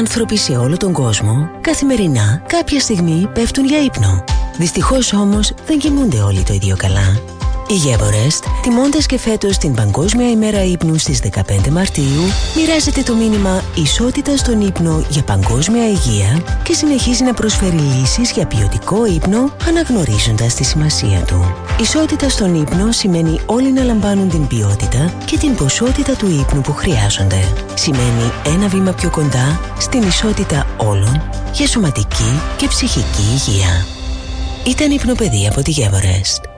άνθρωποι σε όλο τον κόσμο καθημερινά κάποια στιγμή πέφτουν για ύπνο. Δυστυχώς όμως δεν κοιμούνται όλοι το ίδιο καλά. Η Γεvorest, τιμώντας και φέτος την Παγκόσμια ημέρα ύπνου στις 15 Μαρτίου, μοιράζεται το μήνυμα ισότητα στον ύπνο για παγκόσμια υγεία και συνεχίζει να προσφέρει λύσεις για ποιοτικό ύπνο, αναγνωρίζοντας τη σημασία του. Ισότητα στον ύπνο σημαίνει όλοι να λαμβάνουν την ποιότητα και την ποσότητα του ύπνου που χρειάζονται. Σημαίνει ένα βήμα πιο κοντά στην ισότητα όλων για σωματική και ψυχική υγεία. Ήταν Υπνοπαιδεία από τη Γεvorest.